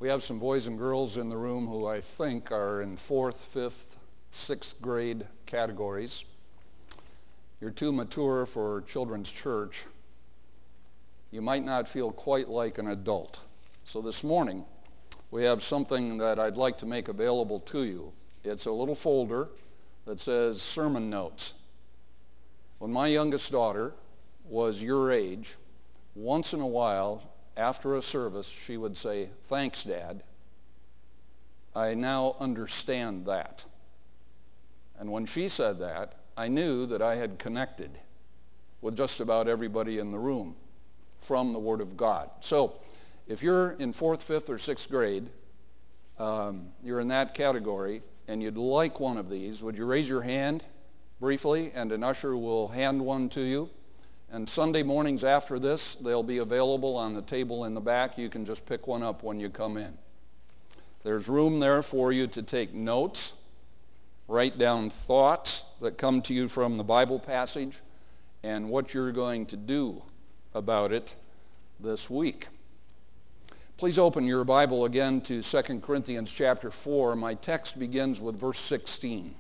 We have some boys and girls in the room who I think are in 4th, 5th, 6th grade categories. You're too mature for children's church. You might not feel quite like an adult. So this morning, we have something that I'd like to make available to you. It's a little folder that says sermon notes. When my youngest daughter was your age, once in a while, after a service, she would say, "Thanks, Dad. I now understand that." And when she said that, I knew that I had connected with just about everybody in the room from the Word of God. So if you're in 4th, 5th, or 6th grade, you're in that category, and you'd like one of these, would you raise your hand briefly, and an usher will hand one to you. And Sunday mornings after this, they'll be available on the table in the back. You can just pick one up when you come in. There's room there for you to take notes, write down thoughts that come to you from the Bible passage, and what you're going to do about it this week. Please open your Bible again to 2 Corinthians chapter 4. My text begins with verse 16.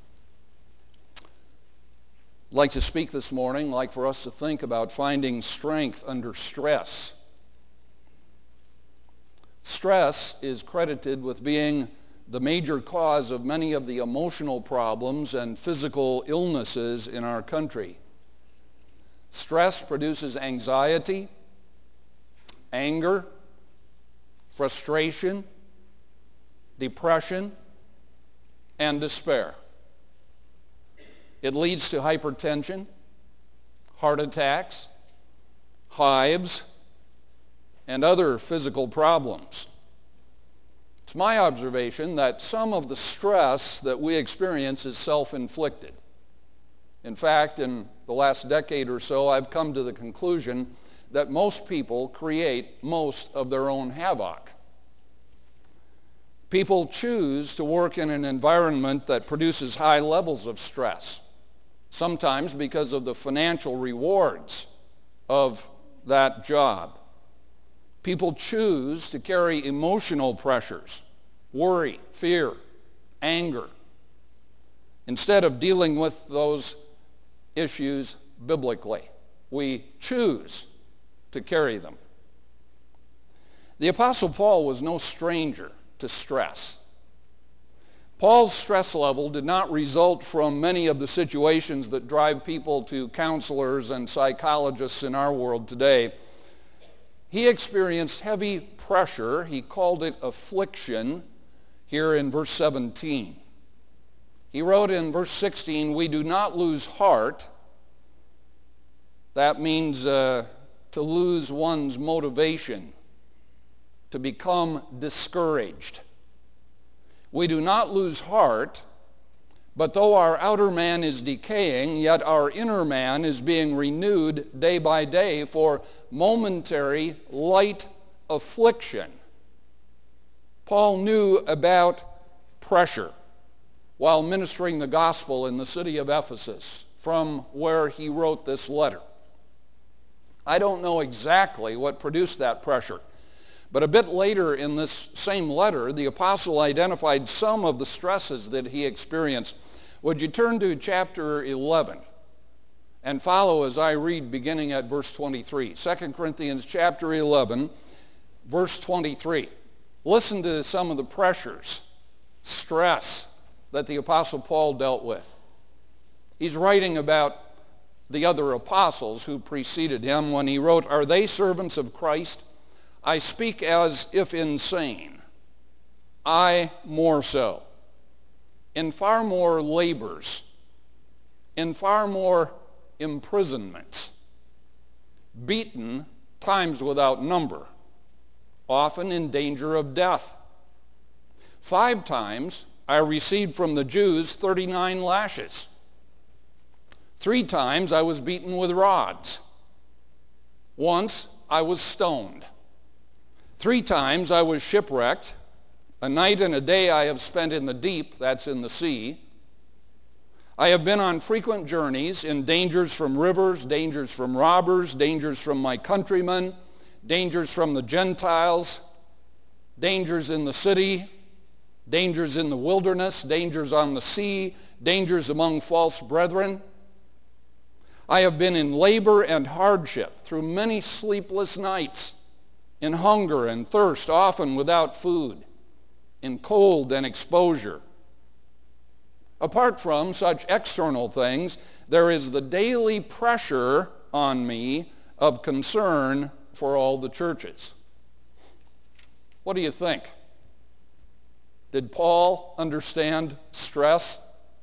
I'd like to speak this morning, like for us to think about finding strength under stress. Stress is credited with being the major cause of many of the emotional problems and physical illnesses in our country. Stress produces anxiety, anger, frustration, depression, and despair. It leads to hypertension, heart attacks, hives, and other physical problems. It's my observation that some of the stress that we experience is self-inflicted. In fact, in the last decade or so, I've come to the conclusion that most people create most of their own havoc. People choose to work in an environment that produces high levels of stress, sometimes because of the financial rewards of that job. People choose to carry emotional pressures, worry, fear, anger, instead of dealing with those issues biblically. We choose to carry them. The Apostle Paul was no stranger to stress. Paul's stress level did not result from many of the situations that drive people to counselors and psychologists in our world today. He experienced heavy pressure. He called it affliction here in verse 17. He wrote in verse 16, "We do not lose heart." That means to lose one's motivation, to become discouraged. "We do not lose heart, but though our outer man is decaying, yet our inner man is being renewed day by day, for momentary light affliction." Paul knew about pressure while ministering the gospel in the city of Ephesus, from where he wrote this letter. I don't know exactly what produced that pressure, but a bit later in this same letter, the apostle identified some of the stresses that he experienced. Would you turn to chapter 11 and follow as I read beginning at verse 23. 2 Corinthians chapter 11, verse 23. Listen to some of the pressures, stress that the apostle Paul dealt with. He's writing about the other apostles who preceded him when he wrote, "Are they servants of Christ? I speak as if insane. I more so. In far more labors, in far more imprisonments, beaten times without number, often in danger of death. 5 times I received from the Jews 39 lashes. 3 times I was beaten with rods. Once I was stoned. 3 times I was shipwrecked. A night and a day I have spent in the deep," that's in the sea. "I have been on frequent journeys in dangers from rivers, dangers from robbers, dangers from my countrymen, dangers from the Gentiles, dangers in the city, dangers in the wilderness, dangers on the sea, dangers among false brethren. I have been in labor and hardship through many sleepless nights, in hunger and thirst, often without food, in cold and exposure. Apart from such external things, there is the daily pressure on me of concern for all the churches. What do you think? Did Paul understand stress?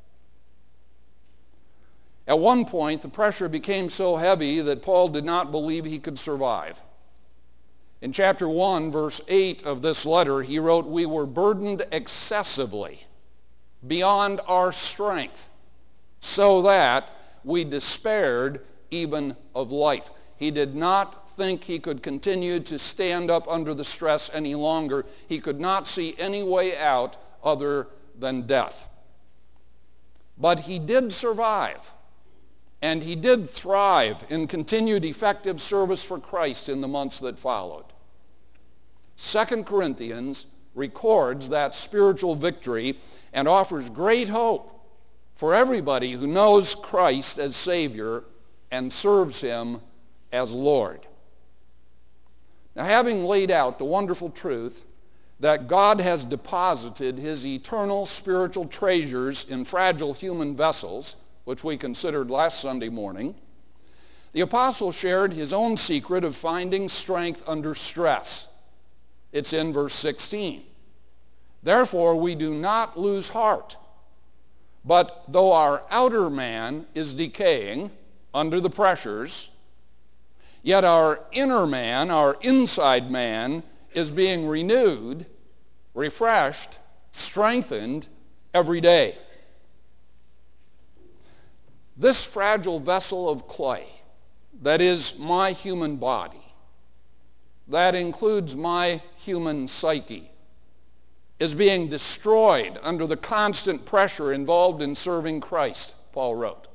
At one point, the pressure became so heavy that Paul did not believe he could survive. In chapter 1, verse 8 of this letter, he wrote, "We were burdened excessively, beyond our strength, so that we despaired even of life." He did not think he could continue to stand up under the stress any longer. He could not see any way out other than death. But he did survive, and he did thrive in continued effective service for Christ in the months that followed. 2 Corinthians records that spiritual victory and offers great hope for everybody who knows Christ as Savior and serves him as Lord. Now, having laid out the wonderful truth that God has deposited his eternal spiritual treasures in fragile human vessels, which we considered last Sunday morning, the apostle shared his own secret of finding strength under stress. It's in verse 16. "Therefore we do not lose heart, but though our outer man is decaying under the pressures, yet our inner man, our inside man, is being renewed, refreshed, strengthened every day." This fragile vessel of clay, that is my human body, that includes my human psyche, is being destroyed under the constant pressure involved in serving Christ, Paul wrote.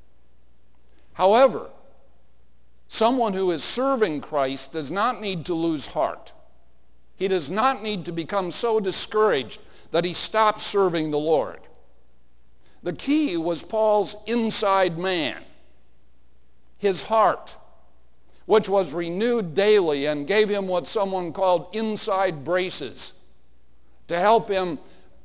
However, someone who is serving Christ does not need to lose heart. He does not need to become so discouraged that he stops serving the Lord. The key was Paul's inside man, his heart, which was renewed daily and gave him what someone called inside braces to help him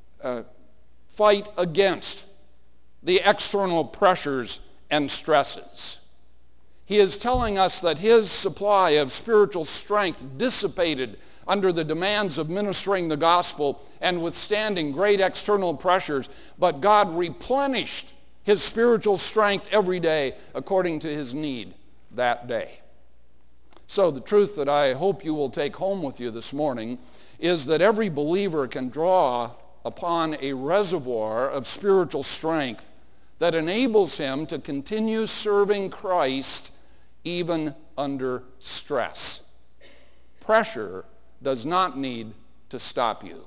fight against the external pressures and stresses. He is telling us that his supply of spiritual strength dissipated under the demands of ministering the gospel and withstanding great external pressures, but God replenished his spiritual strength every day according to his need that day. So the truth that I hope you will take home with you this morning is that every believer can draw upon a reservoir of spiritual strength that enables him to continue serving Christ even under stress. Pressure does not need to stop you.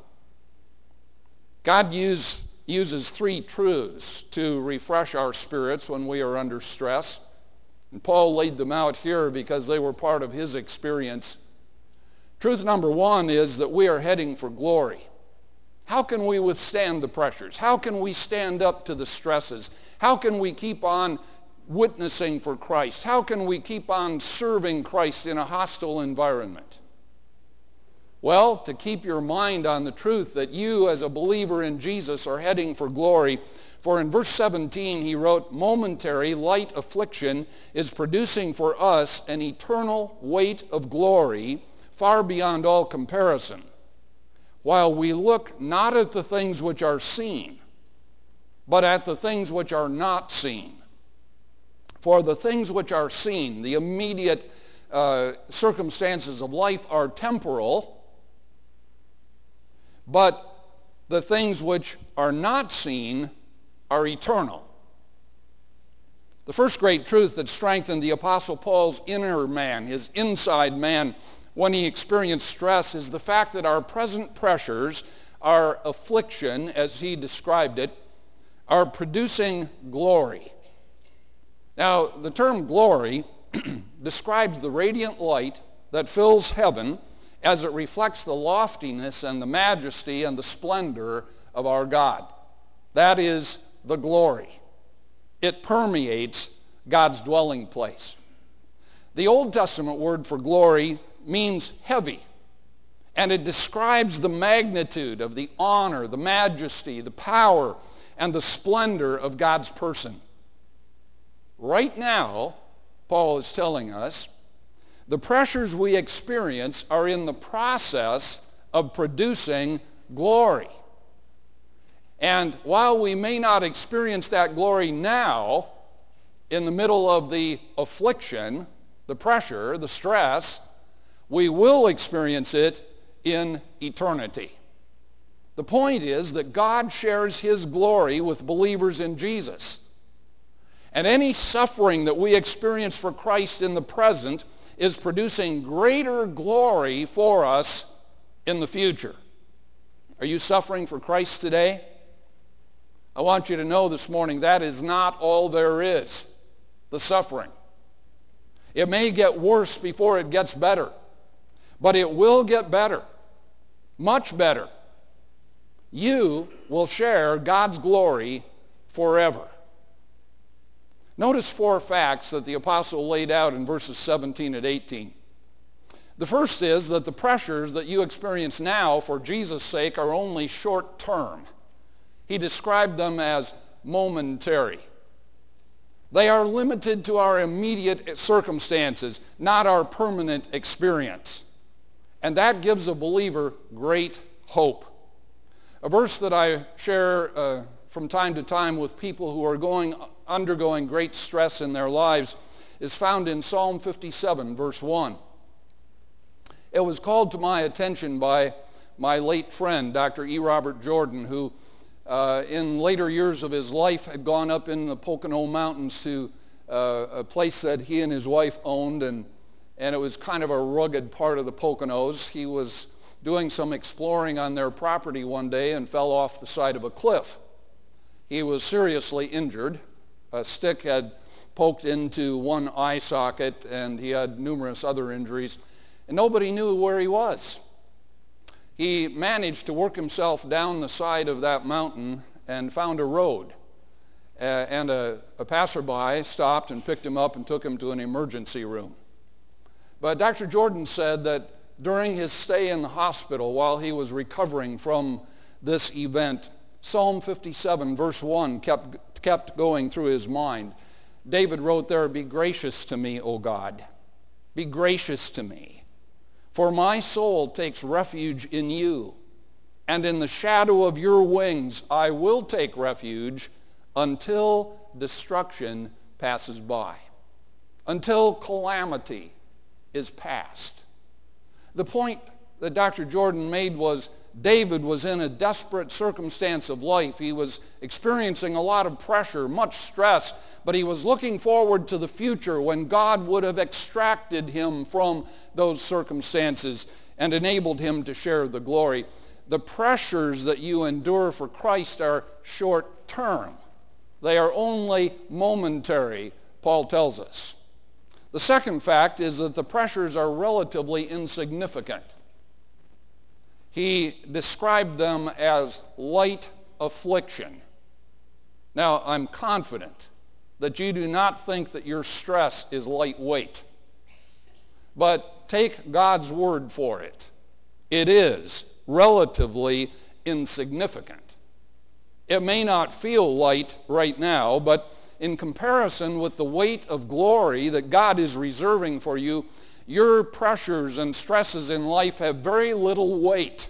God uses three truths to refresh our spirits when we are under stress. And Paul laid them out here because they were part of his experience. Truth number one is that we are heading for glory. How can we withstand the pressures? How can we stand up to the stresses? How can we keep on witnessing for Christ? How can we keep on serving Christ in a hostile environment? Well, to keep your mind on the truth that you as a believer in Jesus are heading for glory. For in verse 17 he wrote, "Momentary light affliction is producing for us an eternal weight of glory far beyond all comparison, while we look not at the things which are seen, but at the things which are not seen. For the things which are seen," the immediate circumstances of life, "are temporal, but the things which are not seen are eternal." The first great truth that strengthened the Apostle Paul's inner man, his inside man, when he experienced stress is the fact that our present pressures, our affliction, as he described it, are producing glory. Now, the term glory describes the radiant light that fills heaven as it reflects the loftiness and the majesty and the splendor of our God. That is the glory. It permeates God's dwelling place. The Old Testament word for glory means heavy, and it describes the magnitude of the honor, the majesty, the power, and the splendor of God's person. Right now, Paul is telling us, the pressures we experience are in the process of producing glory. And while we may not experience that glory now, in the middle of the affliction, the pressure, the stress, we will experience it in eternity. The point is that God shares his glory with believers in Jesus. And any suffering that we experience for Christ in the present is producing greater glory for us in the future. Are you suffering for Christ today? I want you to know this morning that is not all there is, the suffering. It may get worse before it gets better, but it will get better, much better. You will share God's glory forever. Notice 4 facts that the apostle laid out in verses 17 and 18. The first is that the pressures that you experience now for Jesus' sake are only short term. He described them as momentary. They are limited to our immediate circumstances, not our permanent experience. And that gives a believer great hope. A verse that I share from time to time with people who are undergoing great stress in their lives is found in Psalm 57, verse 1. It was called to my attention by my late friend, Dr. E. Robert Jordan, who in later years of his life had gone up in the Pocono Mountains to a place that he and his wife owned, and it was kind of a rugged part of the Poconos. He was doing some exploring on their property one day and fell off the side of a cliff. He was seriously injured. A stick had poked into one eye socket, and he had numerous other injuries, and nobody knew where he was. He managed to work himself down the side of that mountain and found a road. And a passerby stopped and picked him up and took him to an emergency room. But Dr. Jordan said that during his stay in the hospital while he was recovering from this event, Psalm 57, verse 1 kept going through his mind. David wrote there, "Be gracious to me, O God. Be gracious to me. For my soul takes refuge in you, and in the shadow of your wings I will take refuge until destruction passes by," until calamity is past. The point that Dr. Jordan made was David was in a desperate circumstance of life. He was experiencing a lot of pressure, much stress, but he was looking forward to the future when God would have extracted him from those circumstances and enabled him to share the glory. The pressures that you endure for Christ are short term. They are only momentary, Paul tells us. The second fact is that the pressures are relatively insignificant. He described them as light affliction. Now, I'm confident that you do not think that your stress is lightweight. But take God's word for it. It is relatively insignificant. It may not feel light right now, but in comparison with the weight of glory that God is reserving for you, your pressures and stresses in life have very little weight.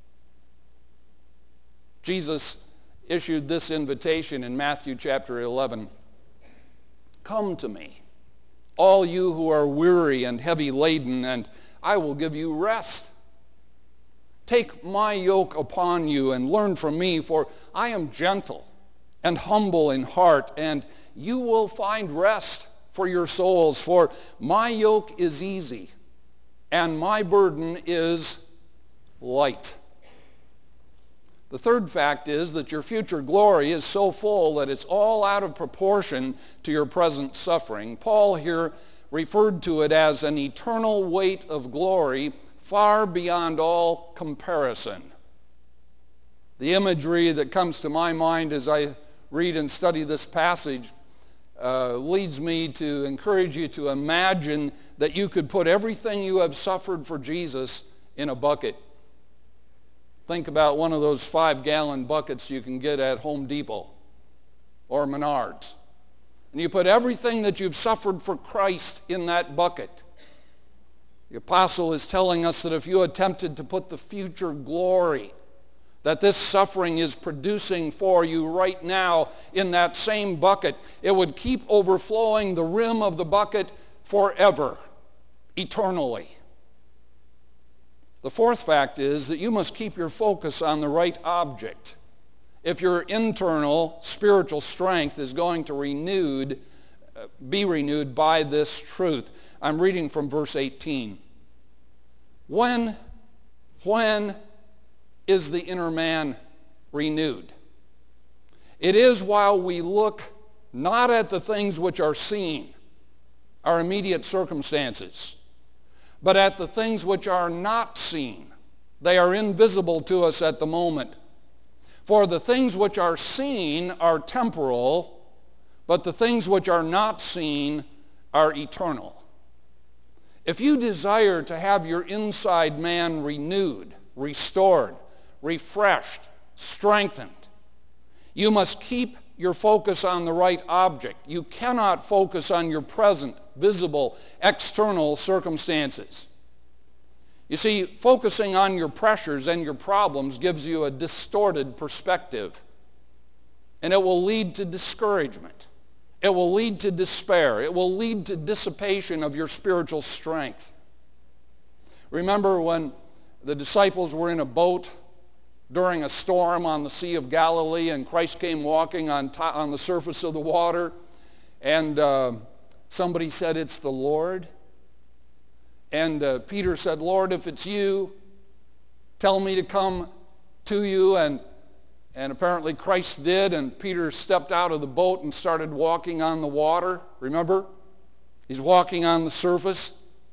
Jesus issued this invitation in Matthew chapter 11. "Come to me, all you who are weary and heavy laden, and I will give you rest. Take my yoke upon you and learn from me, for I am gentle and humble in heart, and you will find rest for your souls. For my yoke is easy, and my burden is light." The third fact is that your future glory is so full that it's all out of proportion to your present suffering. Paul here referred to it as an eternal weight of glory far beyond all comparison. The imagery that comes to my mind as I read and study this passage leads me to encourage you to imagine that you could put everything you have suffered for Jesus in a bucket. Think about one of those 5-gallon buckets you can get at Home Depot or Menards. And you put everything that you've suffered for Christ in that bucket. The apostle is telling us that if you attempted to put the future glory that this suffering is producing for you right now in that same bucket, it would keep overflowing the rim of the bucket forever, eternally. The fourth fact is that you must keep your focus on the right object if your internal spiritual strength is going to be renewed by this truth. I'm reading from verse 18. When is the inner man renewed? It is while we look not at the things which are seen, our immediate circumstances, but at the things which are not seen. They are invisible to us at the moment. For the things which are seen are temporal, but the things which are not seen are eternal. If you desire to have your inside man renewed, restored, refreshed, strengthened, you must keep your focus on the right object. You cannot focus on your present, visible, external circumstances. You see, focusing on your pressures and your problems gives you a distorted perspective, and it will lead to discouragement. It will lead to despair. It will lead to dissipation of your spiritual strength. Remember when the disciples were in a boat during a storm on the Sea of Galilee, and Christ came walking on the surface of the water, and somebody said, "It's the Lord." And Peter said, "Lord, if it's you, tell me to come to you." And apparently Christ did, and Peter stepped out of the boat and started walking on the water. Remember? He's walking on the surface.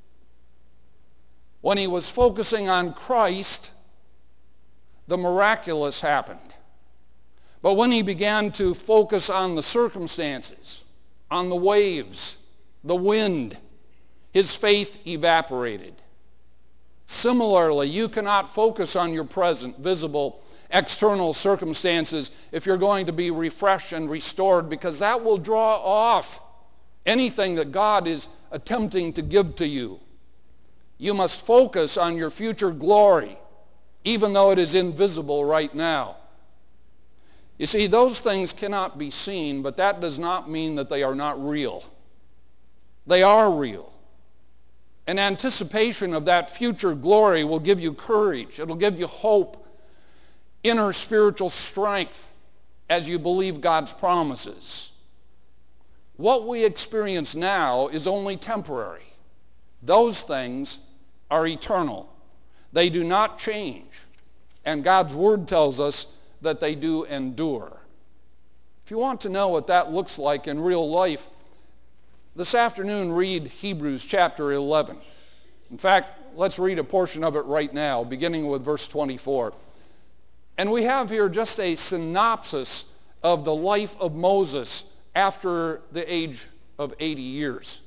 When he was focusing on Christ, the miraculous happened. But when he began to focus on the circumstances, on the waves, the wind, his faith evaporated. Similarly, you cannot focus on your present, visible, external circumstances if you're going to be refreshed and restored, because that will draw off anything that God is attempting to give to you. You must focus on your future glory, even though it is invisible right now. You see, those things cannot be seen, but that does not mean that they are not real. They are real. An anticipation of that future glory will give you courage. It'll give you hope, inner spiritual strength as you believe God's promises. What we experience now is only temporary. Those things are eternal. They do not change. And God's word tells us that they do endure. If you want to know what that looks like in real life, this afternoon read Hebrews chapter 11. In fact, let's read a portion of it right now, beginning with verse 24. And we have here just a synopsis of the life of Moses after the age of 80 years.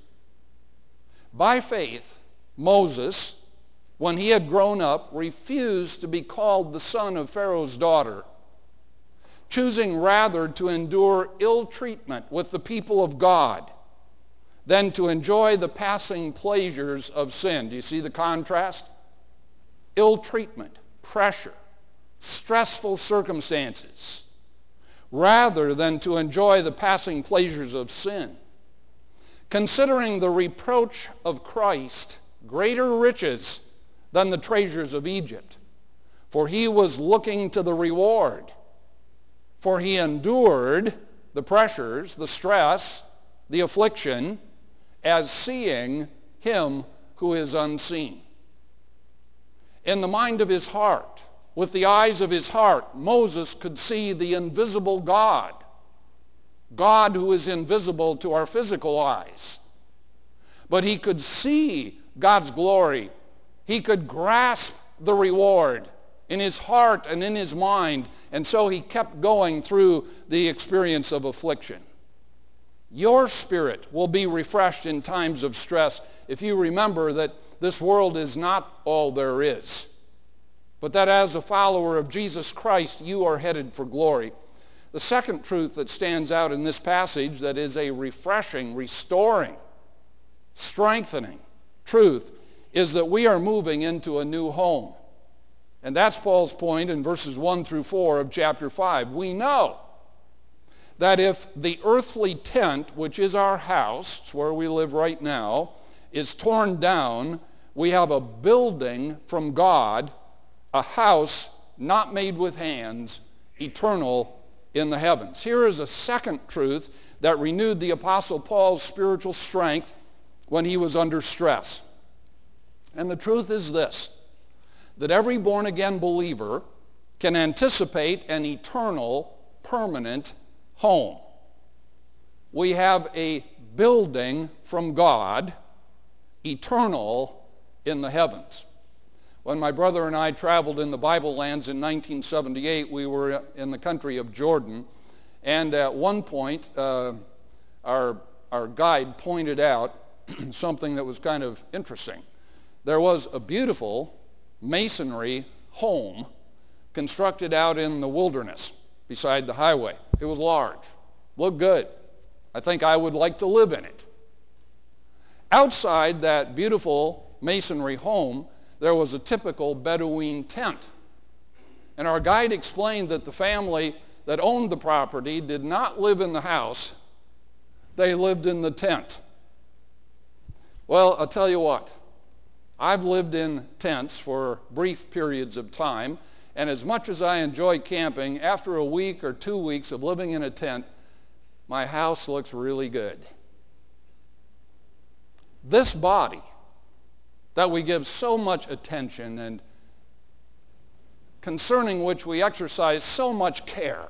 By faith, Moses, when he had grown up, refused to be called the son of Pharaoh's daughter, choosing rather to endure ill treatment with the people of God than to enjoy the passing pleasures of sin. Do you see the contrast? Ill treatment, pressure, stressful circumstances, rather than to enjoy the passing pleasures of sin. Considering the reproach of Christ greater riches than the treasures of Egypt, for he was looking to the reward. For he endured the pressures, the stress, the affliction, as seeing him who is unseen. In the mind of his heart, with the eyes of his heart, Moses could see the invisible God, God who is invisible to our physical eyes. But he could see God's glory. He could grasp the reward in his heart and in his mind, and so he kept going through the experience of affliction. Your spirit will be refreshed in times of stress if you remember that this world is not all there is, but that as a follower of Jesus Christ, you are headed for glory. The second truth that stands out in this passage that is a refreshing, restoring, strengthening truth is that we are moving into a new home. And that's Paul's point in verses 1 through 4 of chapter 5. We know that if the earthly tent, which is our house, it's where we live right now, is torn down, we have a building from God, a house not made with hands, eternal in the heavens. Here is a second truth that renewed the Apostle Paul's spiritual strength when he was under stress. And the truth is this, that every born-again believer can anticipate an eternal, permanent home. We have a building from God, eternal in the heavens. When my brother and I traveled in the Bible lands in 1978, we were in the country of Jordan, and at one point our guide pointed out something that was kind of interesting. There was a beautiful masonry home constructed out in the wilderness beside the highway. It was large, looked good. I think I would like to live in it. Outside that beautiful masonry home, there was a typical Bedouin tent. And our guide explained that the family that owned the property did not live in the house, they lived in the tent. Well, I'll tell you what, I've lived in tents for brief periods of time, and as much as I enjoy camping, after a week or 2 weeks of living in a tent, my house looks really good. This body that we give so much attention and concerning which we exercise so much care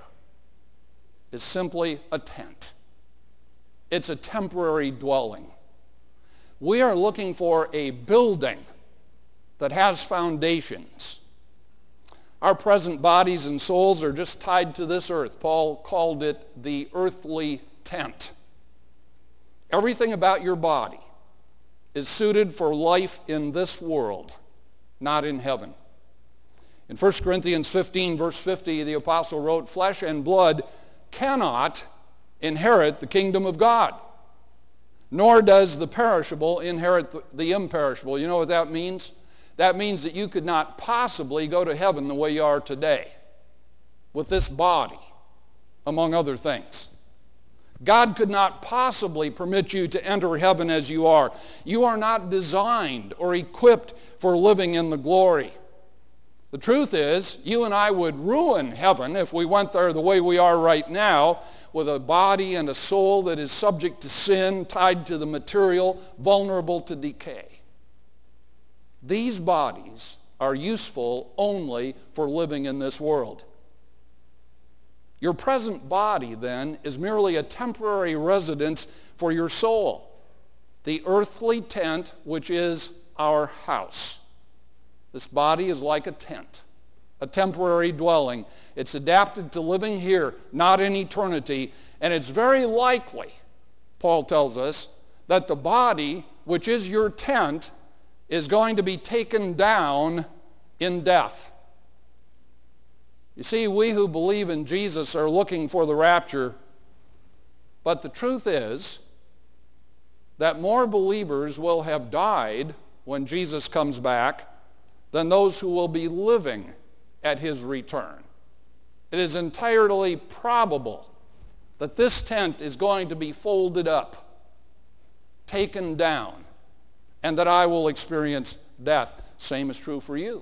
is simply a tent. It's a temporary dwelling. We are looking for a building that has foundations. Our present bodies and souls are just tied to this earth. Paul called it the earthly tent. Everything about your body is suited for life in this world, not in heaven. In 1 Corinthians 15, verse 50, the apostle wrote, "Flesh and blood cannot inherit the kingdom of God, nor does the perishable inherit the imperishable." You know what that means? That means that you could not possibly go to heaven the way you are today, with this body, among other things. God could not possibly permit you to enter heaven as you are. You are not designed or equipped for living in the glory. The truth is, you and I would ruin heaven if we went there the way we are right now, with a body and a soul that is subject to sin, tied to the material, vulnerable to decay. These bodies are useful only for living in this world. Your present body, then, is merely a temporary residence for your soul, the earthly tent which is our house. This body is like a tent, a temporary dwelling. It's adapted to living here, not in eternity, and it's very likely, Paul tells us, that the body, which is your tent, is going to be taken down in death. You see, we who believe in Jesus are looking for the rapture, but the truth is that more believers will have died when Jesus comes back than those who will be living at his return. It is entirely probable that this tent is going to be folded up, taken down, and that I will experience death. Same is true for you.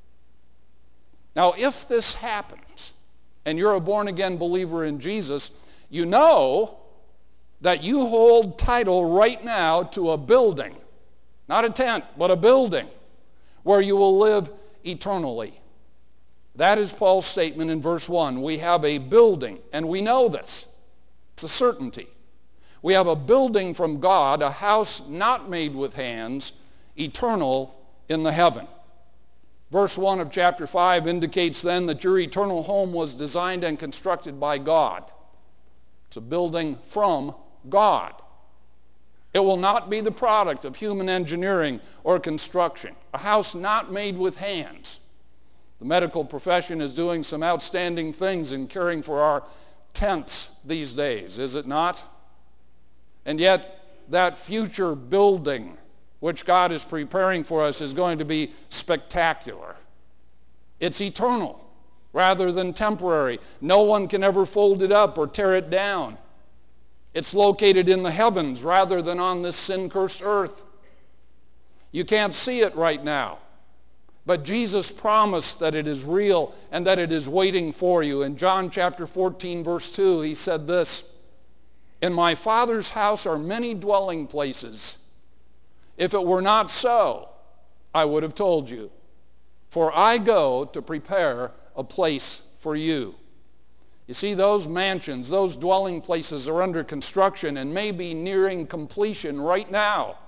Now, if this happens, and you're a born-again believer in Jesus, you know that you hold title right now to a building, not a tent, but a building, where you will live eternally. That is Paul's statement in verse 1. We have a building, and we know this. It's a certainty. We have a building from God, a house not made with hands, eternal in the heaven. Verse 1 of chapter 5 indicates then that your eternal home was designed and constructed by God. It's a building from God. It will not be the product of human engineering or construction. A house not made with hands. The medical profession is doing some outstanding things in caring for our tents these days, is it not? And yet, that future building which God is preparing for us is going to be spectacular. It's eternal rather than temporary. No one can ever fold it up or tear it down. It's located in the heavens rather than on this sin-cursed earth. You can't see it right now. But Jesus promised that it is real and that it is waiting for you. In John chapter 14, verse 2, he said this, "In my Father's house are many dwelling places. If it were not so, I would have told you. For I go to prepare a place for you." You see, those mansions, those dwelling places are under construction and may be nearing completion right now.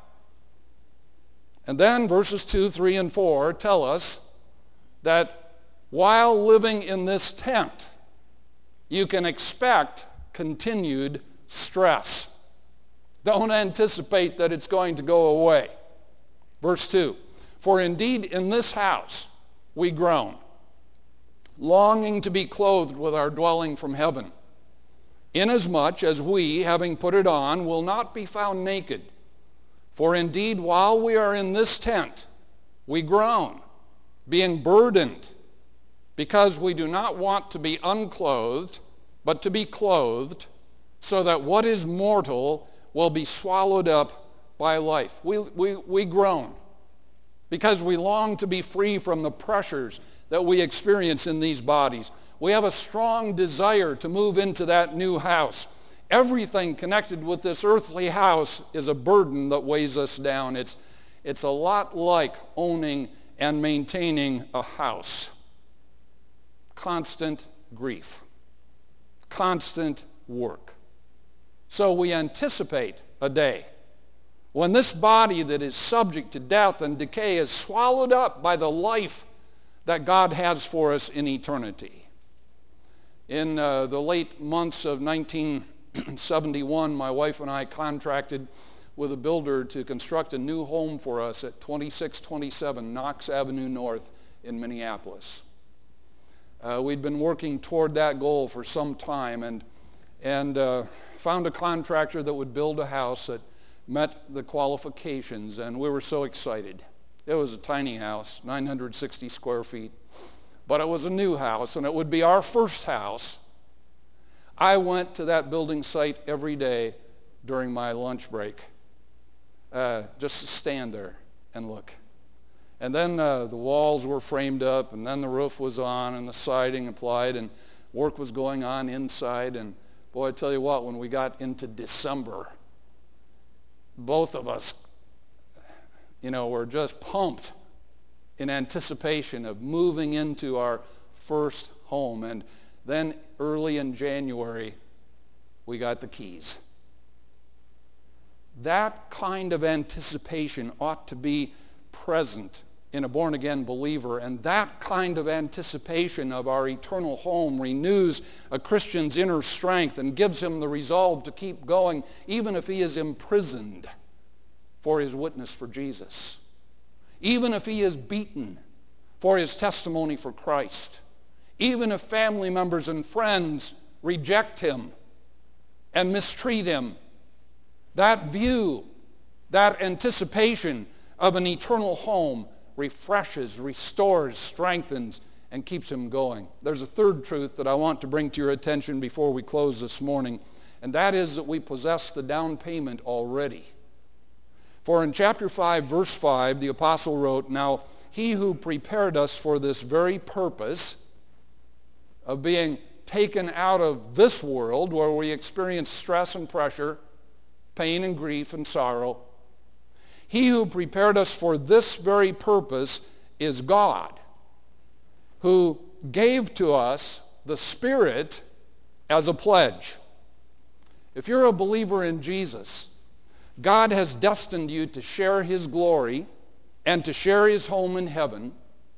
And then verses 2, 3, and 4 tell us that while living in this tent, you can expect continued stress. Don't anticipate that it's going to go away. Verse 2, "For indeed in this house we groan, longing to be clothed with our dwelling from heaven, inasmuch as we, having put it on, will not be found naked. For indeed, while we are in this tent, we groan, being burdened, because we do not want to be unclothed, but to be clothed, so that what is mortal will be swallowed up by life." We groan because we long to be free from the pressures that we experience in these bodies. We have a strong desire to move into that new house. Everything connected with this earthly house is a burden that weighs us down. It's a lot like owning and maintaining a house. Constant grief. Constant work. So we anticipate a day when this body that is subject to death and decay is swallowed up by the life that God has for us in eternity. In the late months of 1971, my wife and I contracted with a builder to construct a new home for us at 2627 Knox Avenue North in Minneapolis. We'd been working toward that goal for some time and found a contractor that would build a house that met the qualifications, and we were so excited. It was a tiny house, 960 square feet, but it was a new house, and it would be our first house. I went to that building site every day during my lunch break, just to stand there and look. And then the walls were framed up, and then the roof was on, and the siding applied, and work was going on inside. And boy, I tell you what, when we got into December, both of us, were just pumped in anticipation of moving into our first home. And then early in January, we got the keys. That kind of anticipation ought to be present in a born-again believer, and that kind of anticipation of our eternal home renews a Christian's inner strength and gives him the resolve to keep going, even if he is imprisoned for his witness for Jesus, even if he is beaten for his testimony for Christ, even if family members and friends reject him and mistreat him. That view, that anticipation of an eternal home refreshes, restores, strengthens, and keeps him going. There's a third truth that I want to bring to your attention before we close this morning, and that is that we possess the down payment already. For in chapter 5, verse 5, the apostle wrote, "Now he who prepared us for this very purpose of being taken out of this world where we experience stress and pressure, pain and grief and sorrow, he who prepared us for this very purpose is God, who gave to us the Spirit as a pledge." If you're a believer in Jesus, God has destined you to share his glory and to share his home in heaven,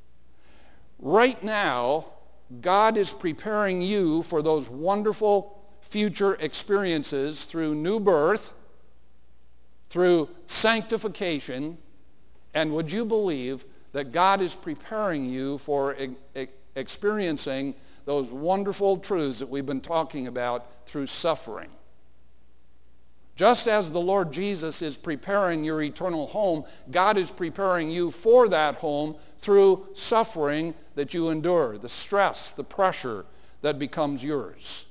right now, God is preparing you for those wonderful future experiences through new birth, through sanctification, and would you believe that God is preparing you for experiencing those wonderful truths that we've been talking about through suffering? Just as the Lord Jesus is preparing your eternal home, God is preparing you for that home through suffering that you endure, the stress, the pressure that becomes yours.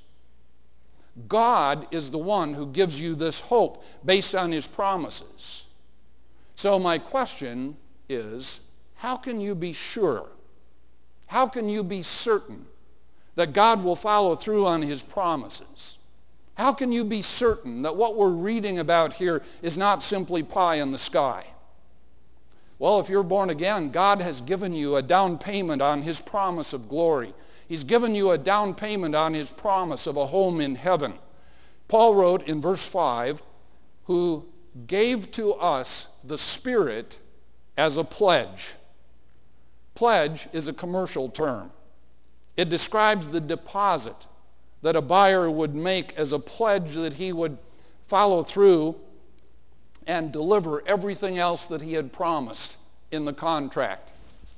God is the one who gives you this hope based on his promises. So my question is, how can you be sure? How can you be certain that God will follow through on his promises? How can you be certain that what we're reading about here is not simply pie in the sky? Well, if you're born again, God has given you a down payment on his promise of glory. He's given you a down payment on his promise of a home in heaven. Paul wrote in verse 5, who gave to us the Spirit as a pledge. Pledge is a commercial term. It describes the deposit that a buyer would make as a pledge that he would follow through and deliver everything else that he had promised in the contract.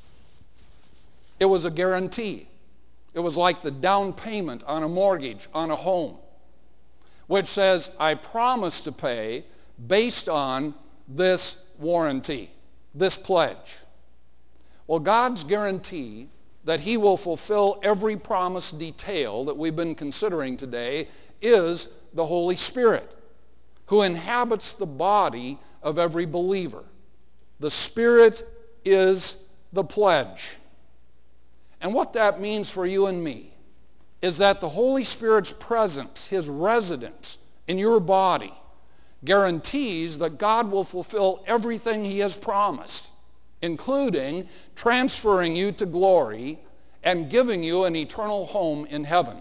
It was a guarantee. It was like the down payment on a mortgage, on a home, which says, I promise to pay based on this warranty, this pledge. Well, God's guarantee that he will fulfill every promised detail that we've been considering today is the Holy Spirit, who inhabits the body of every believer. The Spirit is the pledge. And what that means for you and me is that the Holy Spirit's presence, his residence in your body, guarantees that God will fulfill everything he has promised, including transferring you to glory and giving you an eternal home in heaven.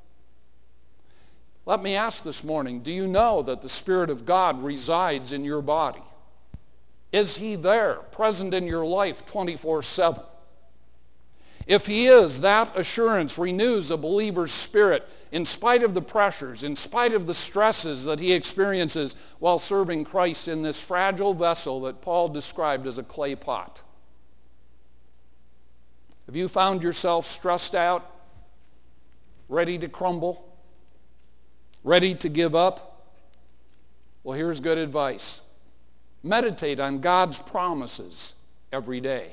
Let me ask this morning, do you know that the Spirit of God resides in your body? Is he there, present in your life 24/7? If he is, that assurance renews a believer's spirit in spite of the pressures, in spite of the stresses that he experiences while serving Christ in this fragile vessel that Paul described as a clay pot. Have you found yourself stressed out, ready to crumble, ready to give up? Well, here's good advice. Meditate on God's promises every day.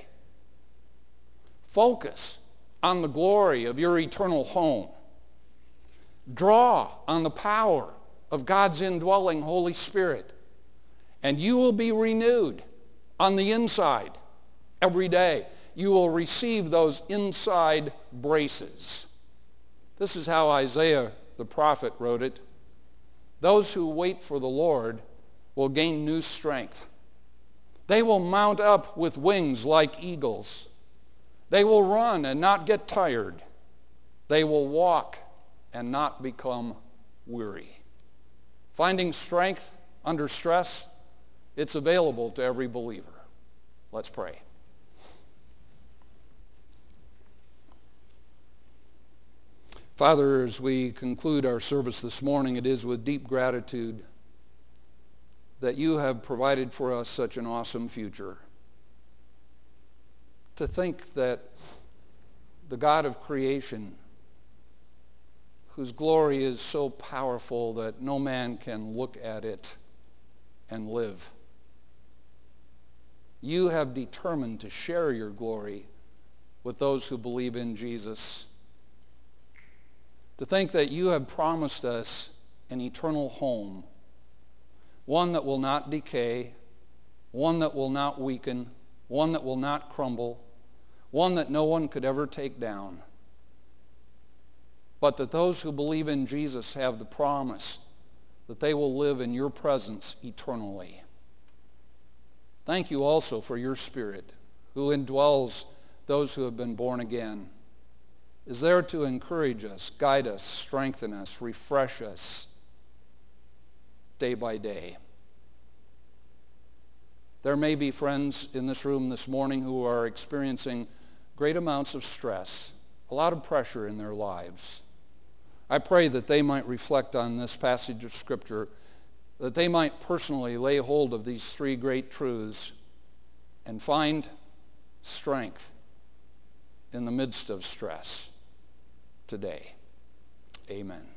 Focus on the glory of your eternal home. Draw on the power of God's indwelling Holy Spirit, and you will be renewed on the inside every day. You will receive those inside braces. This is how Isaiah the prophet wrote it. Those who wait for the Lord will gain new strength. They will mount up with wings like eagles. They will run and not get tired. They will walk and not become weary. Finding strength under stress, it's available to every believer. Let's pray. Father, as we conclude our service this morning, it is with deep gratitude that you have provided for us such an awesome future. To think that the God of creation, whose glory is so powerful that no man can look at it and live, you have determined to share your glory with those who believe in Jesus. To think that you have promised us an eternal home, one that will not decay, one that will not weaken, one that will not crumble, one that no one could ever take down. But that those who believe in Jesus have the promise that they will live in your presence eternally. Thank you also for your Spirit, who indwells those who have been born again, is there to encourage us, guide us, strengthen us, refresh us day by day. There may be friends in this room this morning who are experiencing great amounts of stress, a lot of pressure in their lives. I pray that they might reflect on this passage of Scripture, that they might personally lay hold of these three great truths and find strength in the midst of stress today. Amen.